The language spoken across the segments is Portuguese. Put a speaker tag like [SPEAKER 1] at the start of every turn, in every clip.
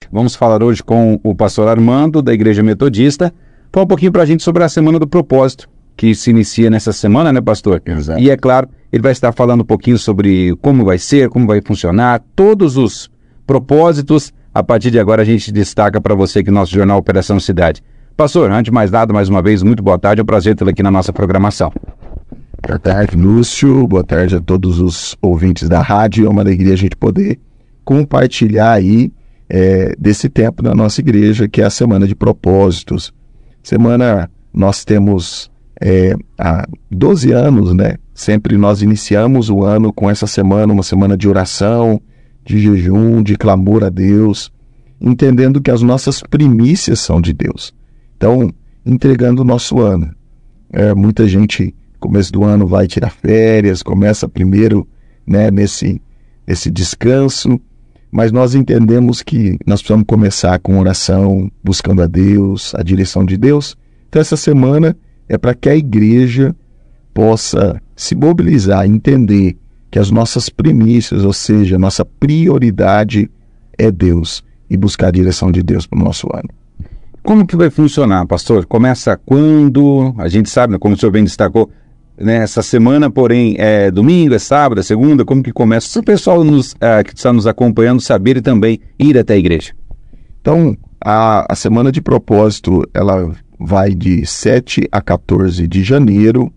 [SPEAKER 1] Vamos falar hoje com o pastor Armando, da Igreja Metodista. Fala um pouquinho para a gente sobre a Semana do Propósito, que se inicia nessa semana, né, pastor?
[SPEAKER 2] Exato.
[SPEAKER 1] E é claro, ele vai estar falando um pouquinho sobre como vai ser, como vai funcionar, todos os propósitos. A partir de agora a gente destaca para você aqui no nosso jornal Operação Cidade. Pastor, antes de mais nada, mais uma vez, muito boa tarde, é um prazer tê-lo aqui na nossa programação.
[SPEAKER 2] Boa tarde, Lúcio. Boa tarde a todos os ouvintes da rádio. É uma alegria a gente poder compartilhar aí desse tempo na nossa igreja, que é a Semana de Propósitos. Semana, nós temos há 12 anos, né? Sempre nós iniciamos o ano com essa semana, uma semana de oração, de jejum, de clamor a Deus, entendendo que as nossas primícias são de Deus. Então, entregando o nosso ano. Muita gente, no começo do ano, vai tirar férias, começa primeiro, né, nesse descanso, mas nós entendemos que nós precisamos começar com oração, buscando a Deus, a direção de Deus. Então, essa semana é para que a igreja possa se mobilizar, entender que as nossas primícias, ou seja, a nossa prioridade é Deus e buscar a direção de Deus para o nosso ano.
[SPEAKER 1] Como que vai funcionar, pastor? Começa quando? A gente sabe, né, como o senhor bem destacou, né, essa semana, porém, é domingo, é sábado, é segunda, como que começa? Se o pessoal que está nos acompanhando saber e também ir até a igreja.
[SPEAKER 2] Então, a Semana de Propósito, ela vai de 7 a 14 de janeiro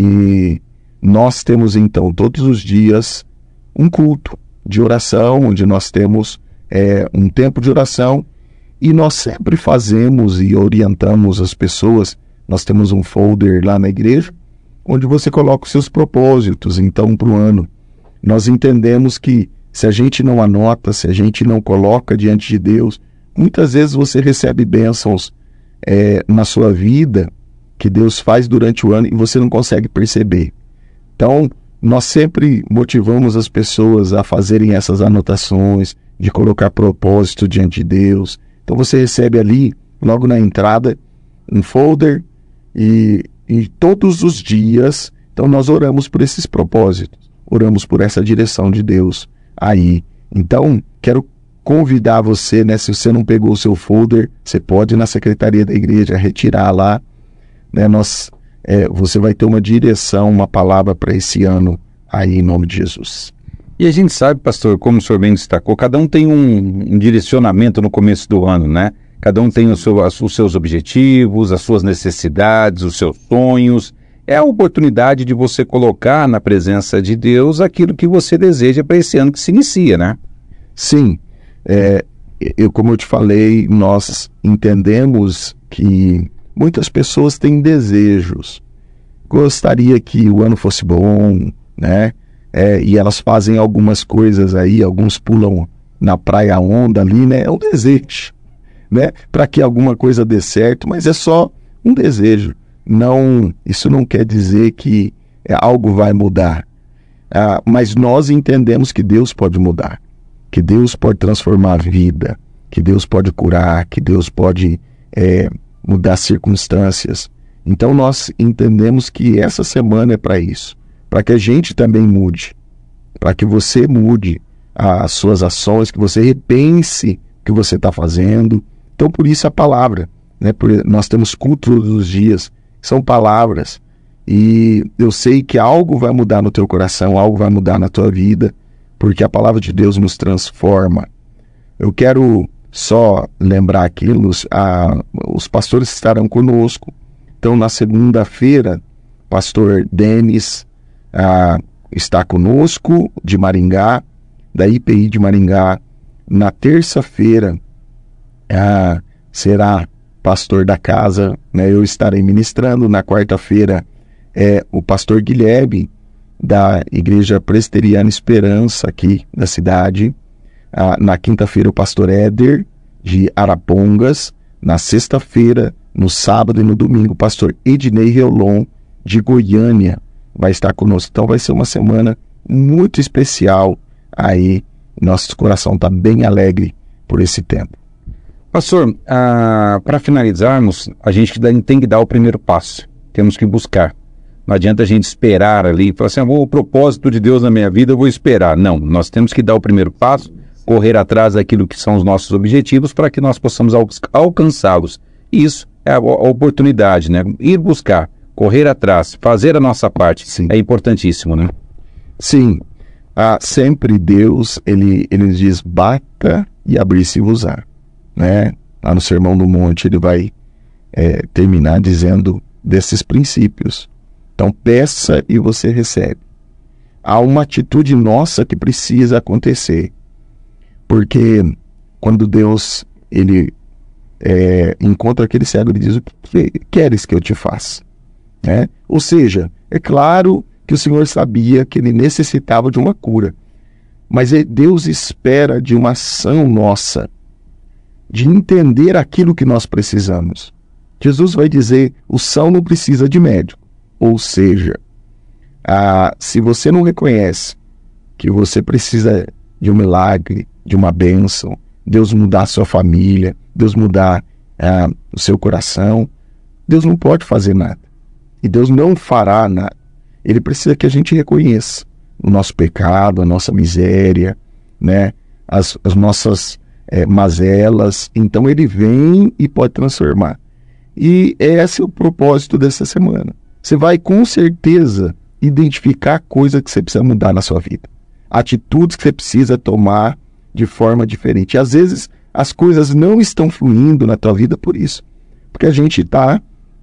[SPEAKER 2] e nós temos, então, todos os dias um culto de oração, onde nós temos um tempo de oração e nós sempre fazemos e orientamos as pessoas. Nós temos um folder lá na igreja, onde você coloca os seus propósitos, então, para o ano. Nós entendemos que se a gente não anota, se a gente não coloca diante de Deus, muitas vezes você recebe bênçãos na sua vida, que Deus faz durante o ano e você não consegue perceber. Então, nós sempre motivamos as pessoas a fazerem essas anotações, de colocar propósito diante de Deus. Então, você recebe ali, logo na entrada, um folder e todos os dias, então nós oramos por esses propósitos, oramos por essa direção de Deus aí. Então, quero convidar você, né, se você não pegou o seu folder, você pode ir na secretaria da igreja, retirar lá, né, você vai ter uma direção, uma palavra para esse ano aí, em nome de Jesus.
[SPEAKER 1] E a gente sabe, pastor, como o senhor bem destacou, cada um tem um direcionamento no começo do ano, né? Cada um tem os seus objetivos, as suas necessidades, os seus sonhos. É a oportunidade de você colocar na presença de Deus aquilo que você deseja para esse ano que se inicia, né?
[SPEAKER 2] Sim. Como eu te falei, nós entendemos que muitas pessoas têm desejos. Gostaria que o ano fosse bom, né? E elas fazem algumas coisas aí, alguns pulam na praia onda ali, né? É um desejo, né? Para que alguma coisa dê certo, mas é só um desejo. Não, isso não quer dizer que algo vai mudar. Mas nós entendemos que Deus pode mudar, que Deus pode transformar a vida, que Deus pode curar, que Deus pode mudar circunstâncias. Então nós entendemos que essa semana é para isso, para que a gente também mude, para que você mude as suas ações, que você repense o que você está fazendo. Então, por isso a palavra, né? Nós temos culto todos os dias, são palavras, e eu sei que algo vai mudar no teu coração, algo vai mudar na tua vida, porque a palavra de Deus nos transforma. Eu quero só lembrar aqui, os pastores estarão conosco. Então, na segunda-feira, pastor Denis está conosco, de Maringá, da IPI de Maringá. Na terça-feira, será pastor da casa, né? Eu estarei ministrando. Na quarta-feira, o pastor Guilherme, da Igreja Presbiteriana Esperança, aqui da cidade. Na quinta-feira, o pastor Éder, de Arapongas. Na sexta-feira, no sábado e no domingo, o pastor Ednei Reolon, de Goiânia, vai estar conosco. Então vai ser uma semana muito especial aí. Nosso coração está bem alegre por esse tempo.
[SPEAKER 1] Pastor, para finalizarmos, a gente tem que dar o primeiro passo. Temos que buscar. Não adianta a gente esperar ali, falar assim, o propósito de Deus na minha vida, eu vou esperar. Não, nós temos que dar o primeiro passo, correr atrás daquilo que são os nossos objetivos para que nós possamos alcançá-los. E isso é a oportunidade, né? Ir buscar, correr atrás, fazer a nossa parte.
[SPEAKER 2] Sim.
[SPEAKER 1] É importantíssimo, né?
[SPEAKER 2] Sim. Sempre Deus, ele diz, bata e abrir-se-vos-á, né? Lá no Sermão do Monte ele vai terminar dizendo desses princípios. Então peça e você recebe. Há uma atitude nossa que precisa acontecer, porque quando Deus ele encontra aquele cego, ele diz, o que queres que eu te faça? Né? Ou seja, é claro que o Senhor sabia que ele necessitava de uma cura, mas Deus espera de uma ação nossa, de entender aquilo que nós precisamos. Jesus vai dizer, o são não precisa de médico. Ou seja, se você não reconhece que você precisa de um milagre, de uma bênção, Deus mudar a sua família, Deus mudar o seu coração, Deus não pode fazer nada. E Deus não fará nada. Ele precisa que a gente reconheça o nosso pecado, a nossa miséria, né? as nossas mazelas. Então ele vem e pode transformar. E esse é o propósito dessa semana. Você vai com certeza identificar coisas que você precisa mudar na sua vida. Atitudes que você precisa tomar de forma diferente. E às vezes as coisas não estão fluindo na tua vida por isso. Porque a gente está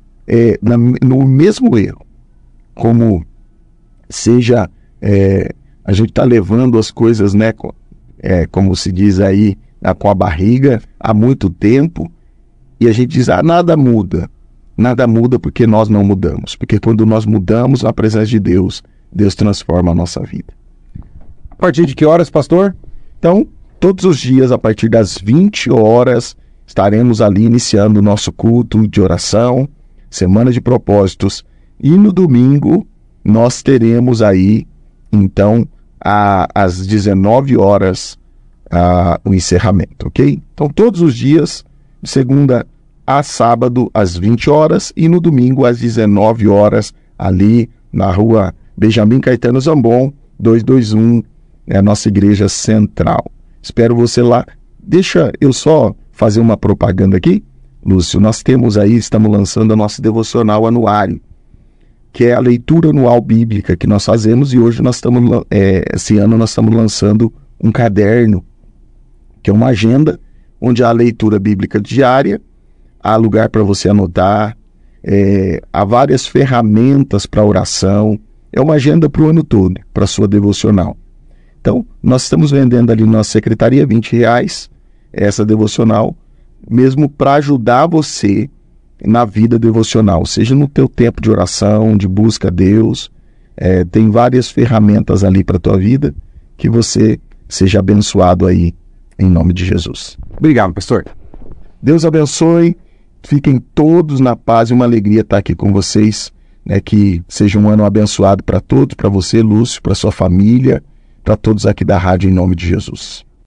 [SPEAKER 2] no mesmo erro. Como seja, a gente está levando as coisas, né, como se diz aí, com a barriga há muito tempo, e a gente diz, nada muda. Nada muda porque nós não mudamos. Porque quando nós mudamos na presença de Deus, Deus transforma a nossa vida.
[SPEAKER 1] A partir de que horas, pastor?
[SPEAKER 2] Então, todos os dias, a partir das 20 horas, estaremos ali iniciando o nosso culto de oração, semana de propósitos, e no domingo nós teremos aí, então, às 19 horas, o encerramento, ok? Então, todos os dias, de segunda a sábado, às 20 horas, e no domingo, às 19 horas, ali na rua Benjamin Caetano Zambon, 221, é a nossa igreja central. Espero você lá. Deixa eu só fazer uma propaganda aqui, Lúcio. Nós temos aí, estamos lançando a nossa devocional anuário, que é a leitura anual bíblica que nós fazemos, e hoje nós estamos, esse ano nós estamos lançando um caderno, que é uma agenda, onde há a leitura bíblica diária, há lugar para você anotar, há várias ferramentas para oração, é uma agenda para o ano todo, para a sua devocional. Então, nós estamos vendendo ali na nossa secretaria R$20, essa devocional, mesmo para ajudar você na vida devocional, seja no teu tempo de oração, de busca a Deus, tem várias ferramentas ali para a tua vida, que você seja abençoado aí, em nome de Jesus.
[SPEAKER 1] Obrigado, pastor.
[SPEAKER 2] Deus abençoe, fiquem todos na paz, e uma alegria estar aqui com vocês, né, que seja um ano abençoado para todos, para você, Lúcio, para sua família, para todos aqui da rádio, em nome de Jesus.